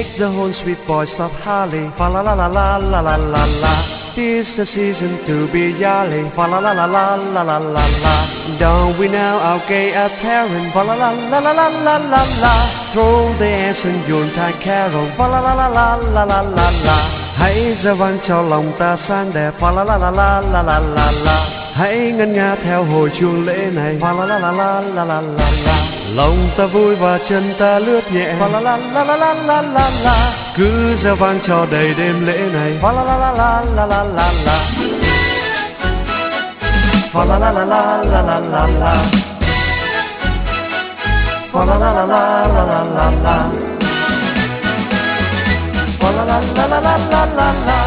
Make the whole sweet boys of Harley. Fa la la la la la la la la. Tis the season to be jolly. Fa la la la la la la la la. Don't we now our gay apparent? Fa la la la la la la la la. Throw the dance and Yuletide carol. Fa la la la la la la la la. Hãy gieo vang cho lòng ta sáng đẹp. Fa la la la la la la la la. Hãy ngân nga theo hồi chuông lễ này. Fa la la la la la la la la. Lòng ta vui và chân ta lướt nhẹ. Fa la la la la la la la la. Cứ gieo vang cho đầy đêm lễ này. Fa la la la la la la la la. Fa la la la la la la la la. Fa la la la la la la la la. Fa la la la la la la la la.